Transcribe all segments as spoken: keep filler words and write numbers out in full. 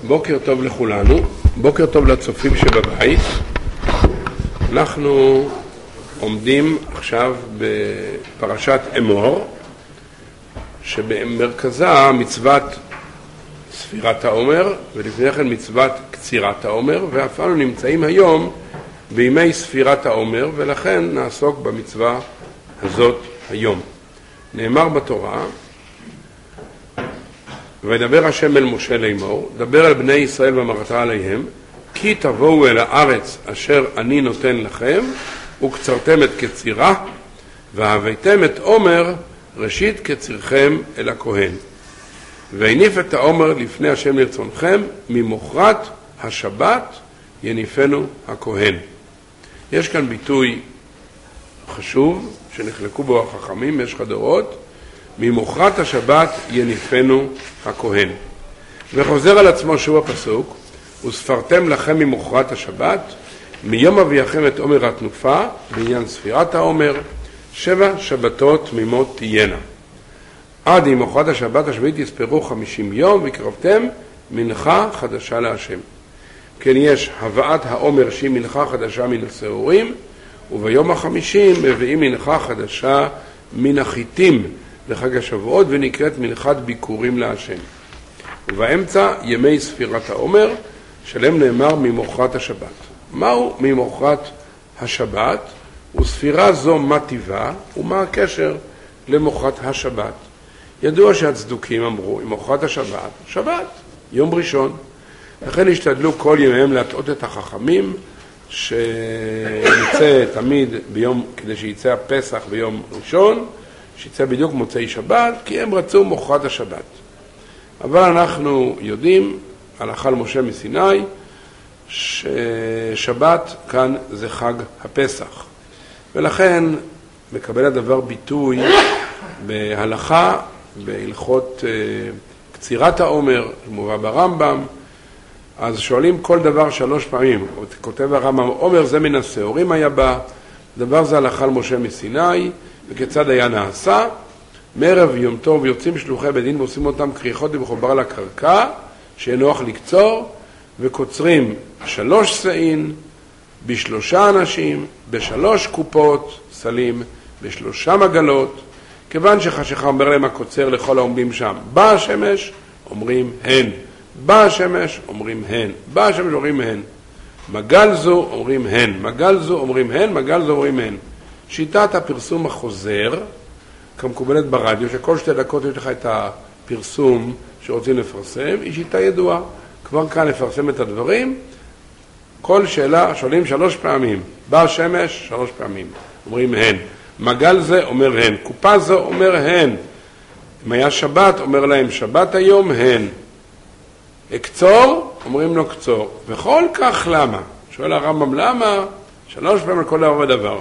בוקר טוב לכולנו, בוקר טוב לצופים שבבית. אנחנו עומדים עכשיו בפרשת אמור, שבמרכזה מצוות ספירת העומר, ולפני כן מצוות קצירת העומר, ואפילו נמצאים היום בימי ספירת העומר, ולכן נעסוק במצווה הזאת היום. נאמר בתורה, וידבר השם אל משה לאמור, דבר אל בני ישראל ואמרת עליהם, כי תבואו אל הארץ אשר אני נותן לכם, וקצרתם את קצירה, והבאתם את עומר ראשית קצירכם אל הכהן. והניף את העומר לפני השם לרצונכם, ממוחרת השבת יניפנו הכהן. יש כאן ביטוי חשוב שנחלקו בו החכמים במשך הדורות, ממוחרת השבת יניפנו הכהן. וחוזר על עצמו שוב הפסוק, וספרתם לכם ממוחרת השבת, מיום אביאכם את עומר התנופה, בעניין ספירת העומר, שבע שבתות תמימות תהיינה. עד ממוחרת השבת השביעית יספרו חמישים יום, וקרבתם מנחה חדשה להשם. כן, יש הבאת העומר שהיא מנחה חדשה מן השעורים, וביום החמישים מביאים מנחה חדשה מן החיטים לחג השבועות, ונקראת מנחת ביקורים להשם. ובאמצע ימי ספירת העומר, שלהם נאמר ממוחרת השבת. מהו ממוחרת השבת? וספירה זו מה טיבה, ומה הקשר למוחרת השבת? ידוע שהצדוקים אמרו, ממוחרת השבת, שבת, יום ראשון. לכן השתדלו כל ימיהם להטעות את החכמים, שיצא תמיד ביום, כדי שיצא הפסח ביום ראשון, שיצא בדיוק מוצאי שבת, כי הם רצו מוחרת השבת. אבל אנחנו יודעים, הלכה למשה מסיני, ששבת כאן זה חג הפסח. ולכן מקבל הדבר ביטוי בהלכה, בהלכות קצירת העומר, מובא ברמב"ם. אז שואלים כל דבר שלוש פעמים, כותב הרמב"ם, עומר זה מן השעורים היה בא, דבר זה הלכה למשה מסיני, וכיצד היה נעשה. מערב יום טוב יוצאים שלוחי בית דין ועושים אותם כריכות ומחובר לקרקע, שיהיה נוח לקצור, וקוצרים שלוש סעין, בשלושה אנשים, בשלוש קופות סלים, בשלושה מגלות, כיוון שחשיכה אומר להם הקוצר לכל העומדים שם, בא השמש, אומרים הן, בא השמש, אומרים הן, בא השמש, אומרים הן, מגל זו, אומרים הן, מגל זו, אומרים הן, מגל זו, אומרים הן. שיטת הפרסום החוזר, כמקובלת ברדיו, שכל שתי דקות יש לך את הפרסום שרוצים לפרסם, היא שיטה ידועה. כבר כאן לפרסם את הדברים, כל שאלה שואלים שלוש פעמים, בא השמש, שלוש פעמים, אומרים הן. מגל זה, אומר הן. קופה זו, אומר הן. אם היה שבת, אומר להם שבת היום, הן. אקצור, אומרים לו קצור. וכל כך למה? שואל הרמב"ם למה? שלוש פעמים על כל דבר ודבר.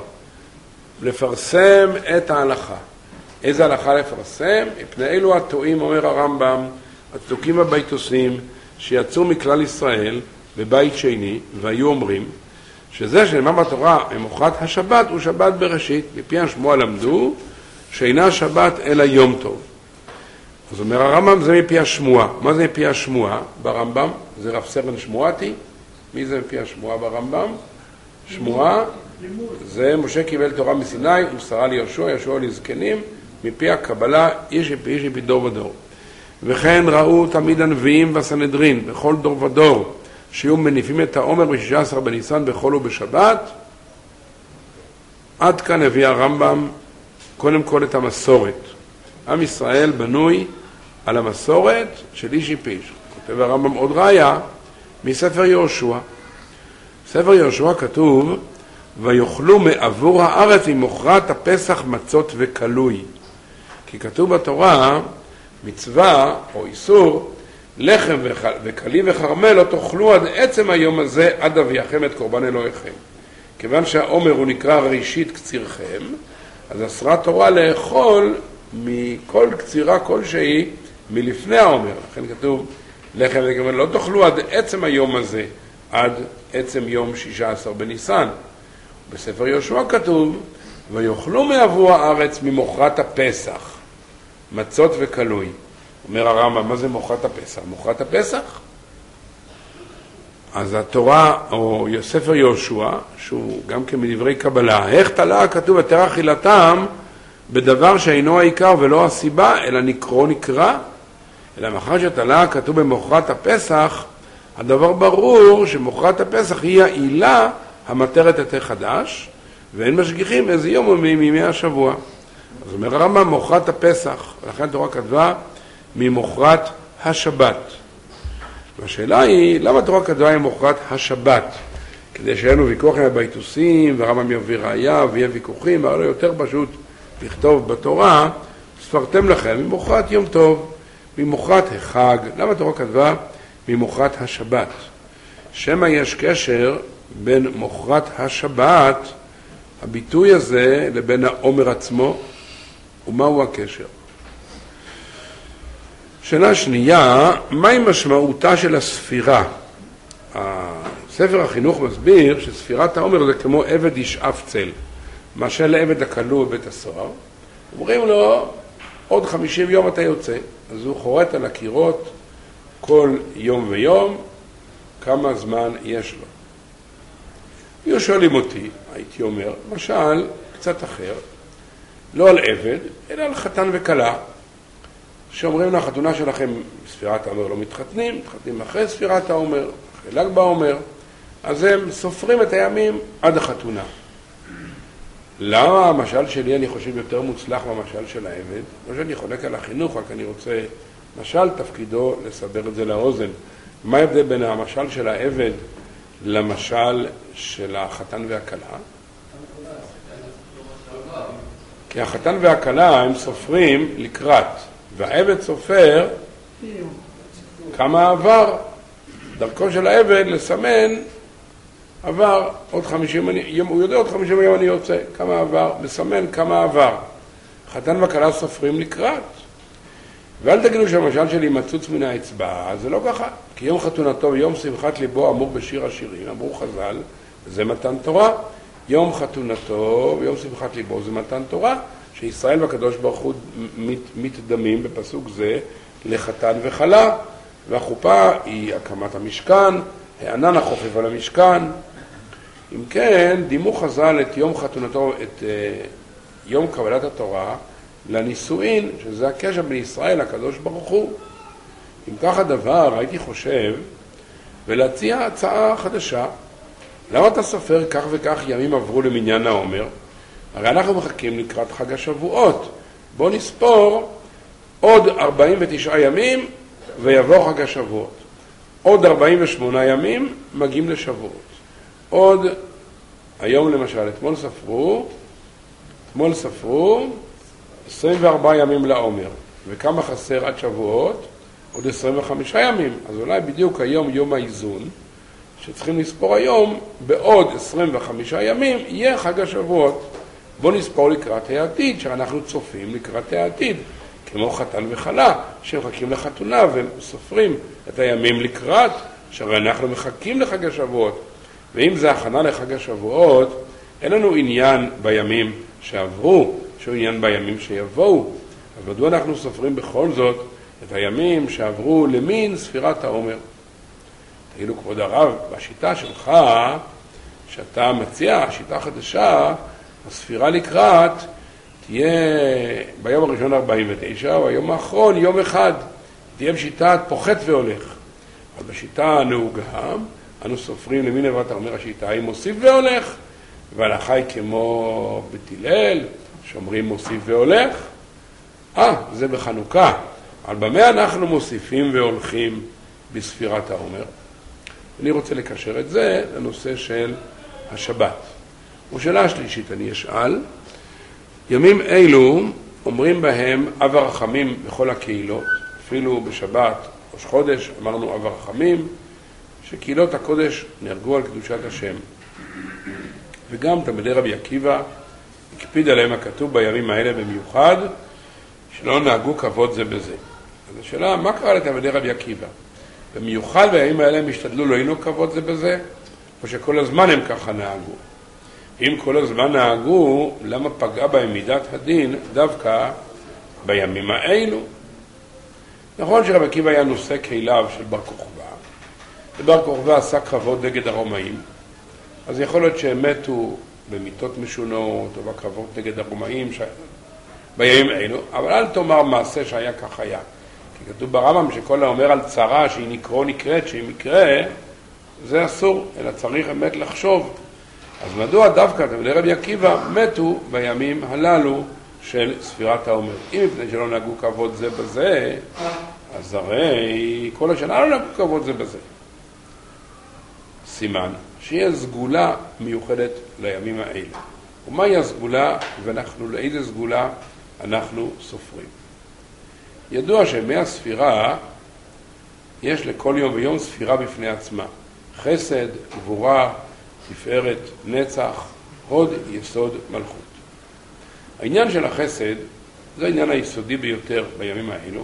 לפרסם את ההלכה. איזה הלכה לפרסם? מפני אלו הטועים, אומר הרמב"ם, הצדוקים הביתוסים, שיצאו מכלל ישראל בבית שני, והיו אומרים, שזה שנאמר בתורה, ממוחרת השבת הוא שבת בראשית. מפי השמועה למדו, שאינה שבת אלא יום טוב. אז אומר הרמב"ם, זה מפי השמועה. מה זה מפי השמועה ברמב"ם? זה רב סרן שמועתי. מי זה מפי השמועה ברמב"ם? שמועה, זה משה קיבל תורה מסיני, ומסרה ליהושע, יהושע לזקנים, מפי הקבלה, איש מפי איש מפי דור ודור. וכן ראו תמיד הנביאים והסנהדרין, בכל דור ודור, שיהיו מניפים את העומר ב-שישה עשר בניסן בחול ובשבת. עד כאן הביא הרמב"ם קודם כל את המסורת. עם ישראל בנוי על המסורת של איש איש. כותב הרמב"ם עוד ראיה מספר יהושע. ספר יהושע כתוב, ויאכלו מעבור הארץ ממוחרת הפסח מצות וקלוי. כי כתוב בתורה, מצווה או איסור, לחם וקלי וחרמל לא תאכלו עד עצם היום הזה, עד אביאכם את קורבן אלוהיכם. כיוון שהעומר הוא נקרא ראשית קצירכם, אז אסרה תורה לאכול מכל קצירה כלשהי מלפני העומר. לכן כתוב, לחם וקרמל לא תאכלו עד עצם היום הזה, עד עצם יום שישה עשר בניסן. בספר יהושע כתוב, ויאכלו מעבור הארץ ממוחרת הפסח, מצות וקלוי. אומר הרמב"ם, מה זה מוחרת הפסח? מוחרת הפסח אז התורה, או ספר יהושע, שהוא גם כן מדברי קבלה, איך תלה כתוב ותרא אכילתם בדבר שאינו העיקר ולא הסיבה, אלא נקרו נקרא, אלא מאחר שתלה כתוב במוחרת הפסח, הדבר ברור שמוחרת הפסח היא העילה המתרת היתר חדש, ואין משגיחים איזה יום הוא מימי השבוע. אז אומר הרמב"ם מוחרת הפסח, ולכן התורה כתבה ממוחרת השבת. והשאלה היא, למה התורה כתבה ממוחרת השבת? כדי שיהיה לנו ויכוח עם הביתוסים, והרמב"ם יביא ראיה, ויהיה ויכוחים, הרי יותר פשוט לכתוב בתורה, ספרתם לכם ממוחרת יום טוב, ממוחרת החג. למה התורה כתבה ממוחרת השבת? שמא יש קשר בין מוחרת השבת, הביטוי הזה, לבין העומר עצמו, ומהו הקשר? שאלה שנייה, מהי משמעותה של הספירה? ספר החינוך מסביר שספירת העומר זה כמו עבד ישאף צל. מה שלעבד הכלוא בבית הסוהר, אומרים לו, עוד חמישים יום אתה יוצא. אז הוא חורט על הקירות כל יום ויום, כמה זמן יש לו. היו שואלים אותי, הייתי אומר, למשל, קצת אחר, לא על עבד, אלא על חתן וכלה, שאומרים לה, החתונה שלכם בספירת העומר לא מתחתנים, מתחתנים אחרי ספירת העומר, אחרי ל"ג בעומר, אז הם סופרים את הימים עד החתונה. למה המשל שלי אני חושב יותר מוצלח מהמשל של העבד? לא שאני חולק על החינוך, רק אני רוצה, משל תפקידו לסבר את זה לאוזן. מה ההבדל בין המשל של העבד למשל של החתן והכלה? כי החתן והכלה הם סופרים לקראת, והעבד סופר כמה עבר. דרכו של העבד לסמן עבר עוד חמישים יום, הוא יודע עוד חמישים יום אני יוצא, כמה עבר, לסמן כמה עבר. חתן וכלה סופרים לקראת. ואל תגידו שהמשל שלי מצוץ מן האצבע, זה לא ככה. כי יום חתונתו ויום שמחת ליבו אמור בשיר השירים, אמרו חז"ל, זה מתן תורה. יום חתונתו ויום שמחת ליבו זה מתן תורה, שישראל והקדוש ברוך הוא מת, מתדמים בפסוק זה לחתן וכלה, והחופה היא הקמת המשכן, הענן החופף על המשכן. אם כן, דימו חז"ל את יום חתונתו, את uh, יום קבלת התורה, לנישואין, שזה הקשר בין ישראל לקדוש ברוך הוא. אם כך הדבר, הייתי חושב, ולהציע הצעה חדשה. למה אתה סופר כך וכך ימים עברו למניין העומר? הרי אנחנו מחכים לקראת חג השבועות. בוא נספור עוד ארבעים ותשעה ימים ויבוא חג השבועות. עוד ארבעים ושמונה ימים מגיעים לשבועות. עוד, היום למשל, אתמול ספרו, אתמול ספרו עשרים וארבעה ימים לעומר. וכמה חסר עד שבועות? עוד עשרים וחמישה ימים. אז אולי בדיוק היום יום האיזון, שצריכים לספור היום, בעוד עשרים וחמישה ימים יהיה חג השבועות. בוא נספור לקראת העתיד, שאנחנו צופים לקראת העתיד, כמו חתן וכלה, שמחכים לחתונה וסופרים את הימים לקראת, שהרי אנחנו מחכים לחג השבועות. ואם זה הכנה לחג השבועות, אין לנו עניין בימים שעברו, שהוא עניין בימים שיבואו. אבל מדוע אנחנו סופרים בכל זאת את הימים שעברו למין ספירת העומר? תגידו כבוד הרב, בשיטה שלך, שאתה מציע, השיטה החדשה, הספירה לקראת תהיה ביום הראשון ארבעים ותשע, או היום האחרון יום אחד, תהיה בשיטת פוחת והולך. אבל בשיטה הנהוגה, אנו סופרים למין הבאת אומר השיטה, היא מוסיף והולך, והלכה היא כמו בתילל, שאומרים מוסיף והולך. אה, זה בחנוכה. אבל במה אנחנו מוסיפים והולכים בספירת העומר? אני רוצה לקשר את זה לנושא של השבת. ושאלה השלישית אני אשאל, ימים אלו אומרים בהם אב הרחמים בכל הקהילות, אפילו בשבת ראש חודש אמרנו אב הרחמים, שקהילות הקודש נהרגו על קדושת השם. וגם תלמידי רבי עקיבא הקפיד עליהם הכתוב בימים האלה במיוחד, שלא נהגו כבוד זה בזה. אז השאלה, מה קרה לתלמידי רבי עקיבא? במיוחד בימים האלה הם השתדלו לא היינו כבוד זה בזה, או שכל הזמן הם ככה נהגו. אם כל הזמן נהגו, למה פגעה בהם מידת הדין דווקא בימים האלו? נכון שרבי עקיבא היה נושא כליו של בר כוכבא, בר כוכבא עשה קרבות נגד הרומאים, אז יכול להיות שהם מתו במיתות משונות או בקרבות נגד הרומאים ש... בימים אלו, אבל אל תאמר מעשה שהיה כך היה. כי כתוב ברמב"ם שכל האומר על צרה שהיא נקרא נקראת, שהיא מקרה, זה אסור, אלא צריך באמת לחשוב. אז מדוע דווקא תלמידי רבי עקיבא מתו בימים הללו של ספירת העומר? אם מפני שלא נהגו כבוד זה בזה, אז הרי כל השנה לא נהגו כבוד זה בזה. סימן שיהיה סגולה מיוחדת לימים האלה. ומהי הסגולה ואנחנו לאיזה סגולה אנחנו סופרים? ידוע שמי הספירה יש לכל יום ויום ספירה בפני עצמה. חסד, גבורה, תפארת, נצח, הוד, יסוד, מלכות. העניין של החסד זה העניין היסודי ביותר בימים האלו,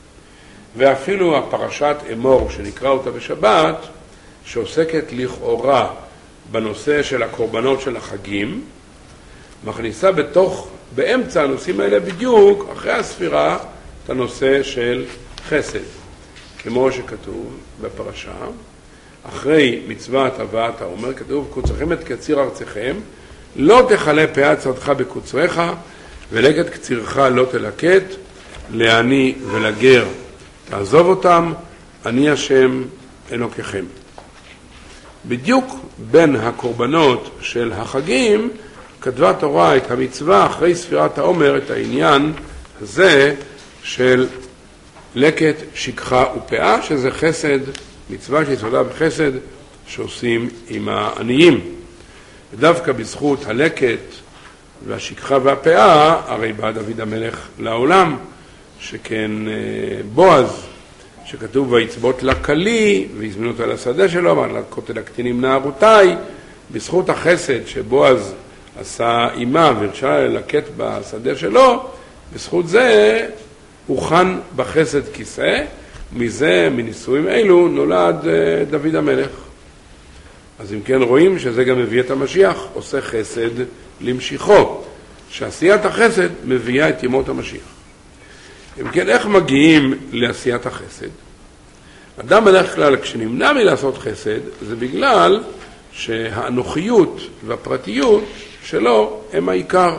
ואפילו הפרשת אמור שנקרא אותה בשבת, שעוסקת לכאורה בנושא של הקורבנות של החגים, מכניסה בתוך, באמצע הנושאים האלה בדיוק, אחרי הספירה, את הנושא של חסד. כמו שכתוב בפרשה, אחרי מצוות הבאת העומר, כתוב, קוצרכם את קציר ארציכם, לא תחלה פאת שדך בקוצריך, ולקט קצירך לא תלקט, לעני ולגר תעזוב אותם, אני השם אלוקיכם. בדיוק בין הקורבנות של החגים, כתבה תורה את המצווה אחרי ספירת העומר, את העניין הזה של לקט, שכחה ופאה, שזה חסד, מצווה שיסודה בחסד שעושים עם העניים. ודווקא בזכות הלקט והשכחה והפאה, הרי בא דוד המלך לעולם, שכן בועז, שכתוב ויצבות לכלי, והזמינו אותה לשדה שלו, ואמר לכותל הקטינים נערותיי, בזכות החסד שבועז עשה אימה והרשה ללקט בשדה שלו, בזכות זה הוכן בחסד כיסא, מזה, מנישואים אלו, נולד דוד המלך. אז אם כן רואים שזה גם מביא את המשיח, עושה חסד למשיכו, שעשיית החסד מביאה את ימות המשיח. אם כן, איך מגיעים לעשיית החסד? אדם בדרך כלל, כשנמנע מלעשות חסד, זה בגלל שהאנוכיות והפרטיות שלו הם העיקר.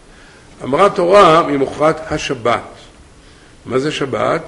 אמרה תורה ממוחרת השבת. מה זה שבת?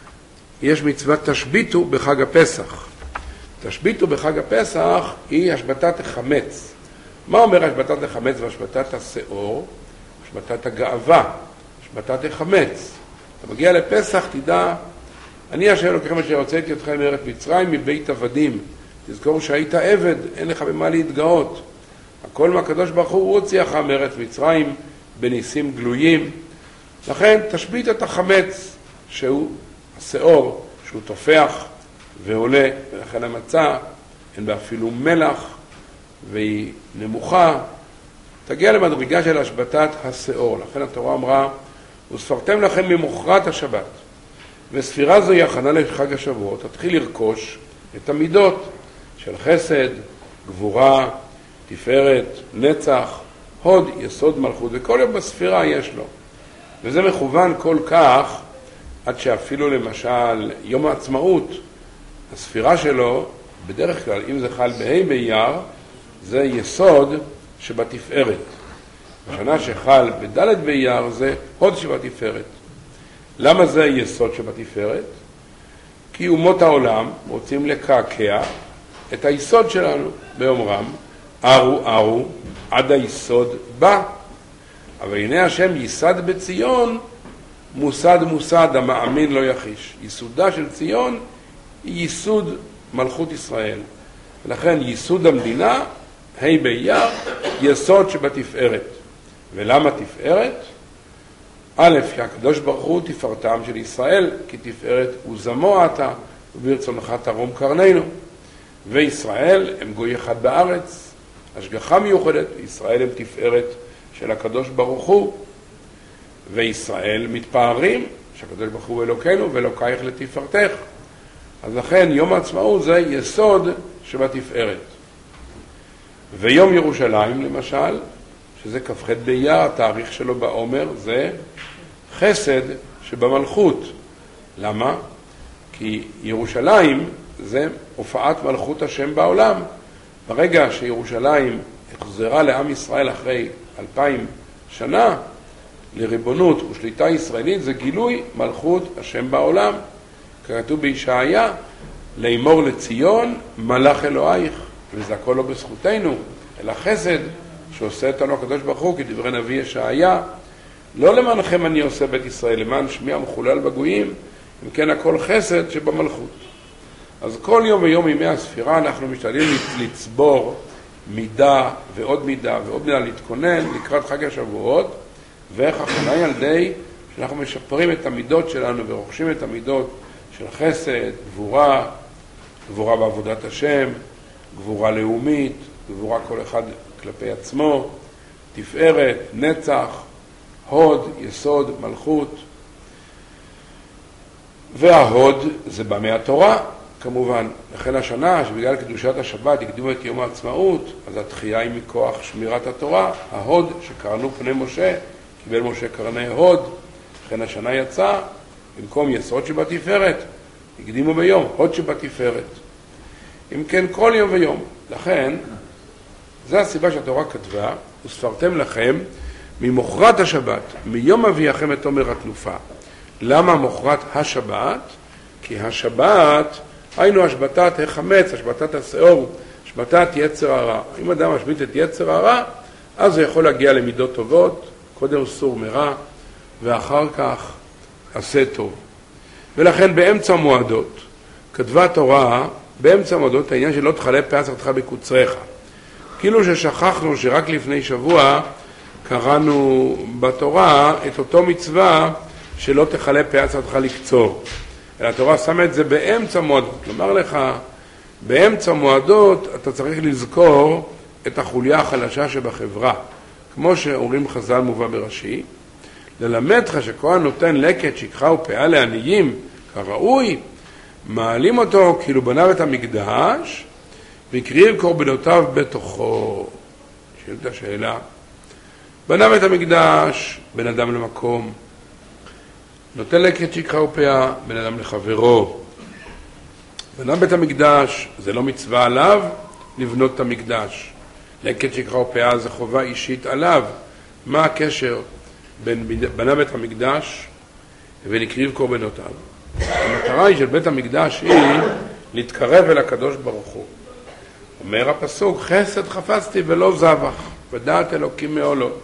יש מצוות תשביתו בחג הפסח. תשביתו בחג הפסח היא השבתת החמץ. מה אומר השבתת החמץ והשבתת השאור? השבתת הגאווה, השבתת החמץ. אתה מגיע לפסח, תדע, אני השם אלוקיכם אשר הוצאתי אתכם מארץ מצרים מבית עבדים. תזכור שהיית עבד, אין לך במה להתגאות. הכל מהקדוש ברוך הוא הוציאך מארץ מצרים בניסים גלויים. לכן תשבית את החמץ שהוא השאור, שהוא תופח ועולה, ולכן המצה אין בה אפילו מלח והיא נמוכה. תגיע למדרגה של השבתת השאור. לכן התורה אמרה, וספרתם לכם ממוחרת השבת. וספירה זו היא הכנה לחג השבועות. תתחיל לרכוש את המידות של חסד, גבורה, תפארת, נצח, הוד, יסוד, מלכות. וכל יום בספירה יש לו. וזה מכוון כל כך, עד שאפילו למשל יום העצמאות, הספירה שלו, בדרך כלל, אם זה חל בה' באייר, זה יסוד שבתפארת. בשנה שחל בד' באייר זה הוד שבתפארת. למה זה יסוד שבתפארת? כי אומות העולם רוצים לקעקע את היסוד שלנו באומרם, ארו ארו עד היסוד בא. אבל הנה השם ייסד בציון, מוסד מוסד, המאמין לא יחיש. ייסודה של ציון היא ייסוד מלכות ישראל. ולכן ייסוד המדינה, ה' באייר, יסוד שבתפארת. ולמה תפארת? א', כי הקדוש ברוך הוא תפארתם של ישראל, כי תפארת הוא זמו אתה, וברצונך תרום קרנינו. וישראל הם גוי אחד בארץ, השגחה מיוחדת, ישראל הם תפארת של הקדוש ברוך הוא, וישראל מתפארים שהקדוש ברוך הוא אלוקינו ואלוקייך לתפארתך. אז לכן יום העצמאות זה יסוד שבתפארת. ויום ירושלים למשל, שזה כ"ח באייר, התאריך שלו בעומר, זה חסד שבמלכות. למה? כי ירושלים זה הופעת מלכות השם בעולם. ברגע שירושלים החזרה לעם ישראל אחרי אלפיים שנה, לריבונות ושליטה ישראלית, זה גילוי מלכות השם בעולם. כתוב בישעיה, לאמור לציון מלך אלוהיך, וזה הכל לא בזכותנו, אלא חסד שעושה אותנו הקדוש ברוך הוא, כדברי נביא ישעיה, לא למענכם אני עושה בית ישראל, למען שמי המחולל בגויים, אם כן הכל חסד שבמלכות. אז כל יום ויום ימי הספירה אנחנו משתדלים לצבור מידה ועוד מידה ועוד מידה, להתכונן לקראת חג השבועות, ואיך הכנה ילדי שאנחנו משפרים את המידות שלנו ורוכשים את המידות של חסד, גבורה, גבורה בעבודת השם, גבורה לאומית, גבורה כל אחד כלפי עצמו, תפארת, נצח, הוד, יסוד, מלכות. וההוד זה בא מהתורה, כמובן. לכן השנה, שבגלל קדושת השבת הקדימו את יום העצמאות, אז התחייה היא מכוח שמירת התורה. ההוד שקרנו פני משה, קיבל משה קרני הוד, לכן השנה יצא, במקום יסוד שבתפארת, הקדימו ביום, הוד שבתפארת. אם כן, כל יום ויום. לכן, זו הסיבה שהתורה כתבה, וספרתם לכם ממוחרת השבת, מיום אביאכם את עומר התנופה. למה מוחרת השבת? כי השבת, היינו השבתת החמץ, השבתת השאור, השבתת יצר הרע. אם אדם משבית את יצר הרע, אז הוא יכול להגיע למידות טובות, קודם סור מרע, ואחר כך עשה טוב. ולכן באמצע מועדות, כתבה תורה, באמצע מועדות העניין שלא תחלה פאה שרתך בקוצריך. כאילו ששכחנו שרק לפני שבוע קראנו בתורה את אותו מצווה שלא תחלה פאה שרתך לקצור. אלא התורה שמה את זה באמצע מועדות. כלומר לך, באמצע מועדות אתה צריך לזכור את החוליה החלשה שבחברה. כמו שאומרים חז"ל מובא ברש"י, ללמד לך שכהן נותן לקט, שכחה ופאה לעניים כראוי, מעלים אותו כאילו בנה את המקדש, והקריב קורבנותיו בתוכו. שאלת השאלה, בנה את המקדש, בן אדם למקום, נותן לקט, שכחה ופאה, בן אדם לחברו. בנה בית המקדש, זה לא מצווה עליו לבנות את המקדש. לקט, שכחה ופאה זה חובה אישית עליו. מה הקשר בין בנה בית המקדש ונקריב קורבנותיו? המטרה היא של בית המקדש היא להתקרב אל הקדוש ברוך הוא. אומר הפסוק, חסד חפצתי ולא זבח, ודעת אלוקים מעולות.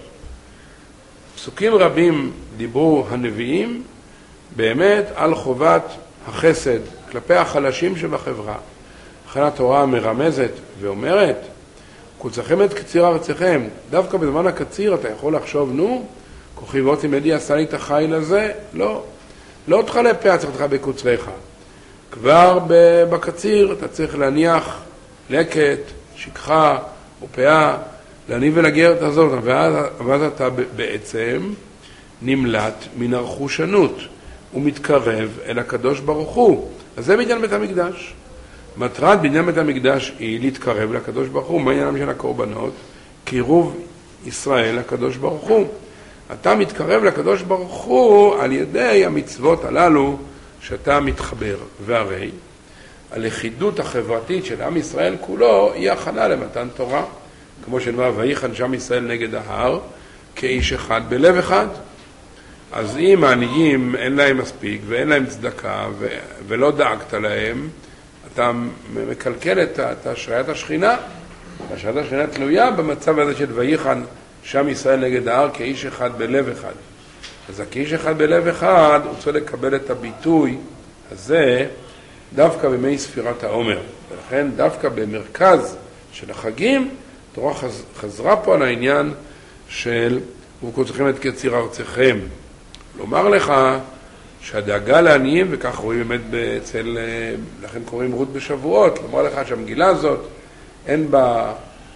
פסוקים רבים דיברו הנביאים באמת על חובת החסד כלפי החלשים שבחברה. לכן התורה מרמזת ואומרת, קוצכם את קציר ארציכם. דווקא בזמן הקציר אתה יכול לחשוב, נו, כוחי ועוצם ידי עשה לי את החיל הזה? לא. לא תחלה פאה שרתך בקוצריך. כבר בקציר אתה צריך להניח לקט, שכחה ופאה, להניב ולגר את הזאת, ואז, ואז אתה בעצם נמלט מן הרכושנות ומתקרב אל הקדוש ברוך הוא. אז זה בניין בית המקדש. מטרת בניין בית המקדש היא להתקרב לקדוש ברוך הוא. מה העניין של הקורבנות? קירוב ישראל לקדוש ברוך הוא. אתה מתקרב לקדוש ברוך הוא על ידי המצוות הללו שאתה מתחבר. והרי הלכידות החברתית של עם ישראל כולו היא הכנה למתן תורה. כמו שנאמר, ויחן שם ישראל נגד ההר, כאיש אחד בלב אחד. אז אם העניים אין להם מספיק ואין להם צדקה ו- ולא דאגת להם, אתה מקלקל את, את השראיית השכינה. השראיית השכינה תלויה במצב הזה של ויחן שם ישראל נגד ההר כאיש אחד בלב אחד. אז כאיש אחד בלב אחד הוא צריך לקבל את הביטוי הזה דווקא בימי ספירת העומר. ולכן דווקא במרכז של החגים, התורה חז, חזרה פה על העניין של וקוצכם את קציר ארציכם. לומר לך שהדאגה לעניים, וכך רואים באמת אצל, לכן קוראים רות בשבועות, לומר לך שהמגילה הזאת אין בה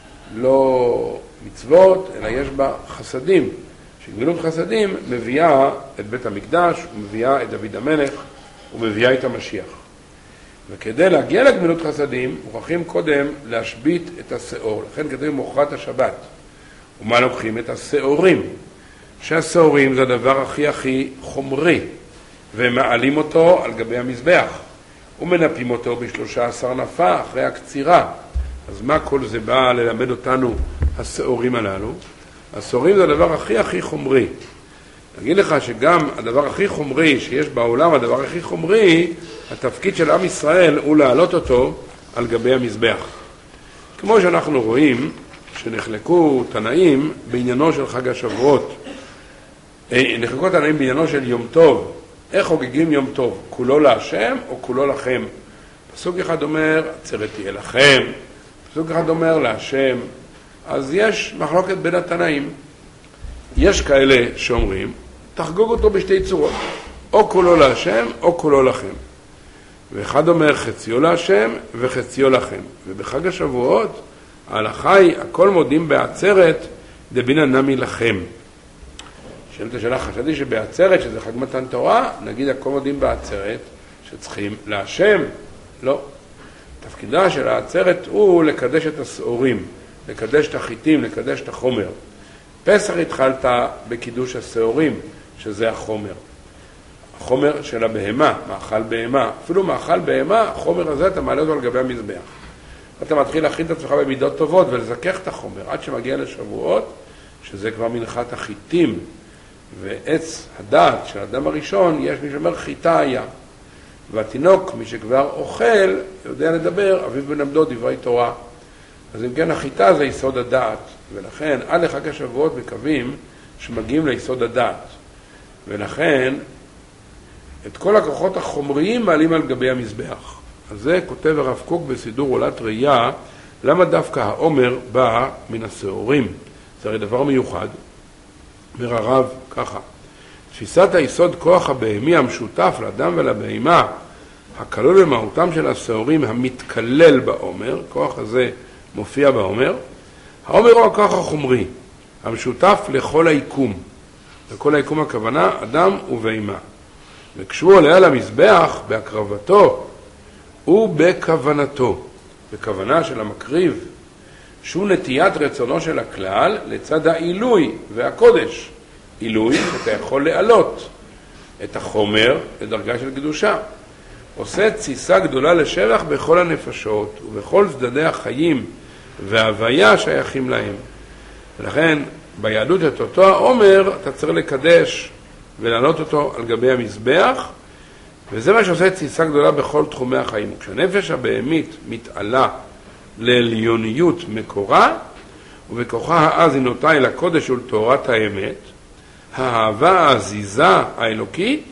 לא מצוות, אלא יש בה חסדים. שגמילות חסדים מביאה את בית המקדש, ומביאה את דוד המלך, ומביאה את המשיח. וכדי להגיע לגמילות חסדים, מוכרחים קודם להשבית את השאור. לכן כתוב מוחרת השבת. ומה לוקחים? את השאורים. שהשאורים זה הדבר הכי הכי חומרי, ומעלים אותו על גבי המזבח. ומנפים אותו בשלושה עשר נפה אחרי הקצירה. אז מה כל זה בא ללמד אותנו השעורים הללו? השעורים זה הדבר הכי הכי חומרי. אגיד לך שגם הדבר הכי חומרי שיש בעולם, הדבר הכי חומרי, התפקיד של עם ישראל הוא להעלות אותו על גבי המזבח. כמו שאנחנו רואים שנחלקו תנאים בעניינו של חג השבועות. נחלקו תנאים בעניינו של יום טוב. איך חוגגים יום טוב? כולו להשם או כולו לכם? פסוק אחד אומר, עצרת תהיה לכם. פסוק אחד אומר, להשם. אז יש מחלוקת בין התנאים. יש כאלה שאומרים, תחגוג אותו בשתי צורות. או כולו להשם או כולו לכם. ואחד אומר חציו להשם וחציו לכם. ובחג השבועות, ההלכה היא, הכל מודים בעצרת, דבינן נמי לכם. שאלת השאלה, חשבתי שבעצרת, שזה חג מתן תורה, נגיד הכל מודים בעצרת, שצריכים להשם. לא. תפקידה של העצרת הוא לקדש את השעורים, לקדש את החיטים, לקדש את החומר. פסח התחלת בקידוש השעורים, שזה החומר. החומר של הבהמה, מאכל בהמה. אפילו מאכל בהמה, החומר הזה אתה מעלה אותו על גבי המזבח. אתה מתחיל להכין את עצמך במידות טובות ולזכך את החומר, עד שמגיע לשבועות, שזה כבר מנחת החיטים. ועץ הדעת של האדם הראשון, יש מי שאומר חיטה היה. והתינוק, מי שכבר אוכל, יודע לדבר, אביו מלמדו דברי תורה. אז אם כן, החיטה זה יסוד הדעת. ולכן, עד לחג השבועות מקווים שמגיעים ליסוד הדעת. ולכן, את כל הכוחות החומריים מעלים על גבי המזבח. אז זה כותב הרב קוק בסידור עולת ראייה, למה דווקא העומר בא מן השעורים. זה הרי דבר מיוחד. אומר הרב ככה, תפיסת היסוד כוח הבהמי המשותף לאדם ולבהמה, הכלול במהותם של השעורים המתכלל בעומר, כוח הזה מופיע בעומר, העומר הוא הכוח החומרי, המשותף לכל היקום. לכל היקום הכוונה, אדם ובהמה. וכשהוא עולה על המזבח בהקרבתו, ובכוונתו, בכוונה של המקריב, שהוא נטיית רצונו של הכלל לצד העילוי והקודש. עילוי, אתה יכול לעלות את החומר לדרגה של קדושה. עושה תסיסה גדולה לשבח בכל הנפשות ובכל צדדי החיים וההוויה שייכים להם. ולכן ביהדות את אותו העומר אתה צריך לקדש ולעלות אותו על גבי המזבח, וזה מה שעושה תסיסה גדולה בכל תחומי החיים. כשהנפש הבהמית מתעלה לעליוניות מקורה, ובכוחה העז היא נוטה אל הקודש ולתורת האמת, האהבה העזיזה האלוקית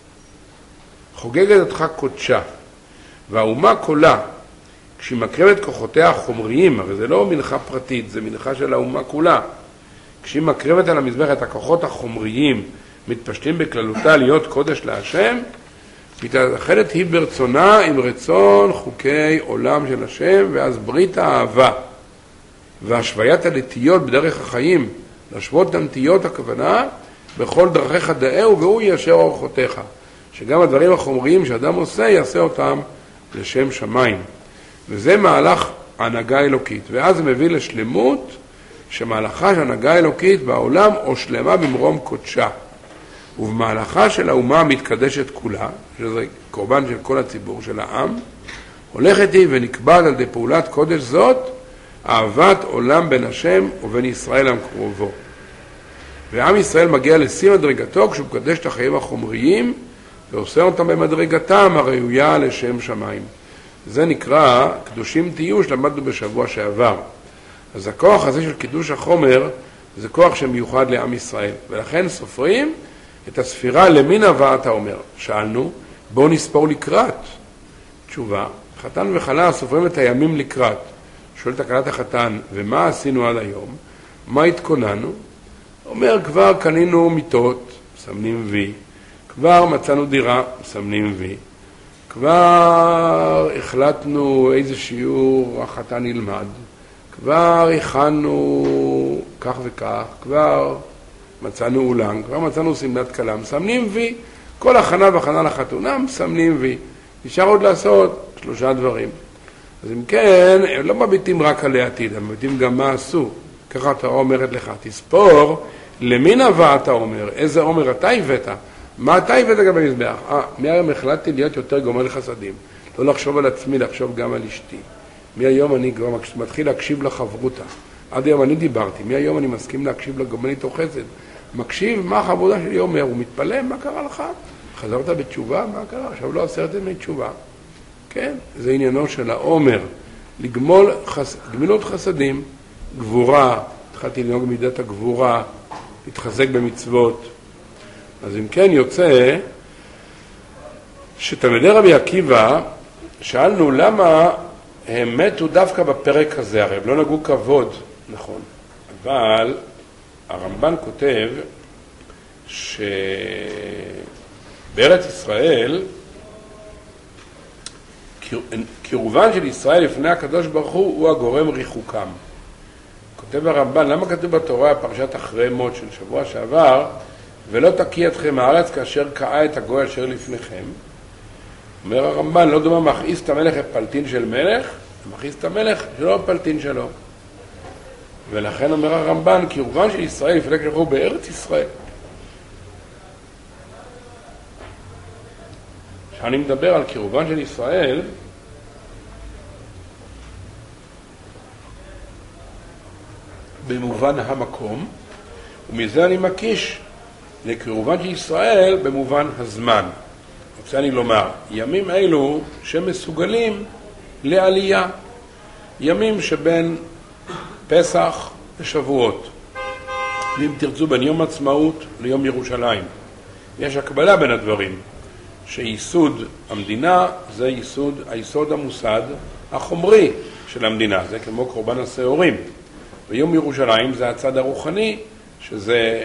חוגגת אותך קודשה, והאומה כולה, כשהיא מקרבת כוחותיה החומריים, הרי זה לא מנחה פרטית, זה מנחה של האומה כולה, כשהיא מקרבת על המזבח את הכוחות החומריים, מתפשטים בכללותה להיות קודש להשם, מתאחדת היא ברצונה עם רצון חוקי עולם של השם, ואז ברית האהבה והשוויית הנטיות בדרך החיים, להשוות הנטיות הכוונה בכל דרכיך דאהו והוא ישר אורחותיך, שגם הדברים החומריים שאדם עושה יעשה אותם לשם שמיים. וזה מהלך הנהגה אלוקית, ואז זה מביא לשלמות שמהלכה של הנהגה אלוקית בעולם או שלמה במרום קודשה. ובמהלכה של האומה המתקדשת כולה, שזה קורבן של כל הציבור של העם, הולכת היא ונקבעת על ידי פעולת קודש זאת, אהבת עולם בין השם ובין ישראל המקרובו. ועם ישראל מגיע לשיא מדרגתו כשהוא מקדש את החיים החומריים, ועושה אותם במדרגתם הראויה לשם שמיים. זה נקרא קדושים תהיו שלמדנו בשבוע שעבר. אז הכוח הזה של קידוש החומר, זה כוח שמיוחד לעם ישראל. ולכן סופרים את הספירה למין הבאת העומר. שאלנו, בואו נספור לקראת. תשובה, חתן וחלה סופרים את הימים לקראת. שואלת הקלת החתן, ומה עשינו עד היום? מה התכוננו? אומר, כבר קנינו מיטות, מסמנים וי. כבר מצאנו דירה, מסמנים וי. כבר החלטנו איזה שיעור החתן ילמד. כבר הכנו כך וכך. כבר מצאנו אולם, כבר מצאנו סמלת כלה, מסמנים וי. כל הכנה והכנה לחתונה, מסמנים וי. נשאר עוד לעשות שלושה דברים. אז אם כן, הם לא מביטים רק על העתיד, הם מביטים גם מה עשו. ככה התורה אומרת לך, תספור למין הבא אתה אומר, איזה עומר אתה הבאת, מה אתה הבאת גם במזבח? אה, מהיום החלטתי להיות יותר גומר לחסדים. לא לחשוב על עצמי, לחשוב גם על אשתי. מהיום אני כבר מתחיל להקשיב לחברותא. עד היום אני דיברתי, מהיום אני מסכים להקשיב לגומנית או חסד. מקשיב מה החברותא שלי אומר, הוא מתפלא, מה קרה לך? חזרת בתשובה, מה קרה? עכשיו לא עשרת ימי תשובה. כן, זה עניינו של העומר. לגמול חס... גמילות חסדים, גבורה, התחלתי לנהוג מידת הגבורה, להתחזק במצוות. אז אם כן יוצא שתלמידי רבי עקיבא, שאלנו למה הם מתו דווקא בפרק הזה, הרי הם לא נגעו כבוד, נכון, אבל הרמב"ן כותב שבארץ ישראל קירובן של ישראל לפני הקדוש ברוך הוא הוא הגורם ריחוקם. כותב הרמב"ן, למה כתוב בתורה פרשת אחרי מות של שבוע שעבר, ולא תקיא אתכם הארץ כאשר קאה את הגוי אשר לפניכם? אומר הרמב"ן, לא דומה מכעיס את המלך הפלטין של מלך, מכעיס את המלך שלא הפלטין שלו. ולכן אומר הרמב"ן, קירובן של ישראל לפני הקדוש ברוך הוא בארץ ישראל. כשאני מדבר על קירובן של ישראל, במובן המקום, ומזה אני מקיש לקירובן של ישראל במובן הזמן. רוצה אני לומר, ימים אלו שמסוגלים לעלייה, ימים שבין פסח ושבועות, ואם תרצו בין יום עצמאות ליום ירושלים. יש הקבלה בין הדברים, שיסוד המדינה זה יסוד, היסוד המוסד החומרי של המדינה, זה כמו קורבן השעורים. ויום ירושלים זה הצד הרוחני, שזה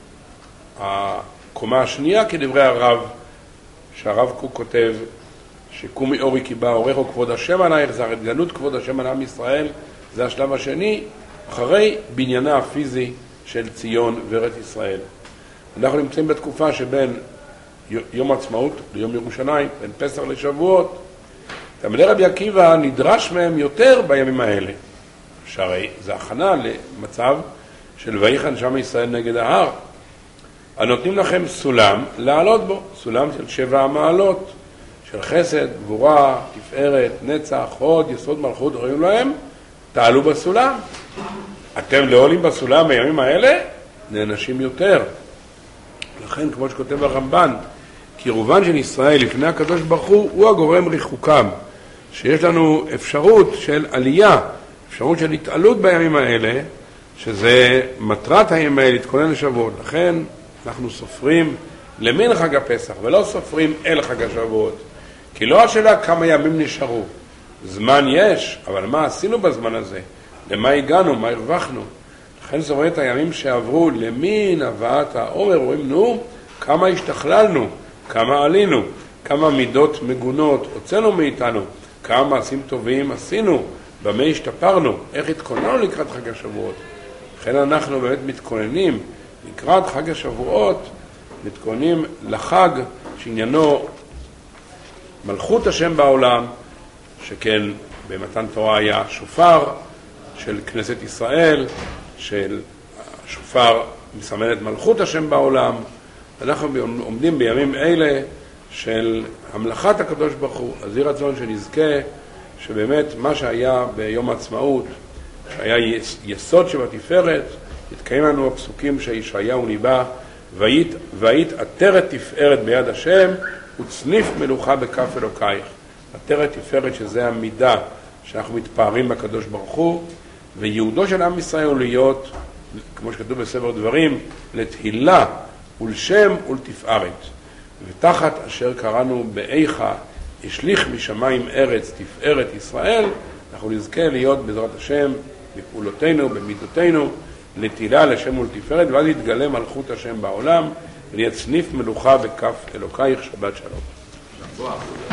הקומה השנייה כדברי הרב, שהרב קוק כותב שקומי אורי כי בא אורך או כבוד השם עלייך, זה הרדגנות כבוד השם על עם ישראל, זה השלב השני, אחרי בניינה הפיזי של ציון וארץ ישראל. אנחנו נמצאים בתקופה שבין יום עצמאות ליום ירושלים, בין פסח לשבועות. תלמידי רבי עקיבא נדרש מהם יותר בימים האלה, שהרי זה הכנה למצב של ויחן שם ישראל נגד ההר. הנותנים לכם סולם לעלות בו, סולם של שבע המעלות, של חסד, גבורה, תפארת, נצח, הוד, יסוד מלכות, רואים להם, תעלו בסולם. אתם לא עולים בסולם בימים האלה, נענשים יותר. לכן, כמו שכותב הרמב"ן, קירובן של ישראל לפני הקדוש ברוך הוא, הוא הגורם ריחוקם, שיש לנו אפשרות של עלייה, אפשרות של התעלות בימים האלה, שזה מטרת הימים האלה, להתכונן לשבועות. לכן, אנחנו סופרים למין חג הפסח, ולא סופרים אל חג השבועות. כי לא השאלה כמה ימים נשארו. זמן יש, אבל מה עשינו בזמן הזה? למה הגענו? מה הרווחנו? לכן סופרים את הימים שעברו למין הבאת העומר, רואים, נו, כמה השתכללנו, כמה עלינו, כמה מידות מגונות הוצאנו מאיתנו, כמה מעשים טובים עשינו, במה השתפרנו, איך התכוננו לקראת חג השבועות. לכן אנחנו באמת מתכוננים לקראת חג השבועות, מתכוננים לחג שעניינו מלכות השם בעולם, שכן במתן תורה היה שופר של כנסת ישראל, של שופר מסמל את מלכות השם בעולם. אנחנו עומדים בימים אלה של המלכת הקדוש ברוך הוא. אז יהי רצון שנזכה שבאמת מה שהיה ביום העצמאות, שהיה יסוד שבתפארת, יתקיים לנו הפסוקים שישעיהו ניבא, והיית עטרת תפארת ביד השם וצניף מלוכה בכף אלוקייך. עטרת תפארת שזה המידה שאנחנו מתפארים בקדוש ברוך הוא, ויהודו של עם ישראל הוא להיות, כמו שכתוב בספר דברים, לתהילה ולשם ולתפארת. ותחת אשר קראנו באיכה השליך משמיים ארץ תפארת ישראל, אנחנו נזכה להיות בעזרת השם בפעולותינו, במידותינו, לתהילה לשם ולתפארת, ואז יתגלה מלכות השם בעולם, ונהיה צניף מלוכה בכף אלוקייך. שבת שלום.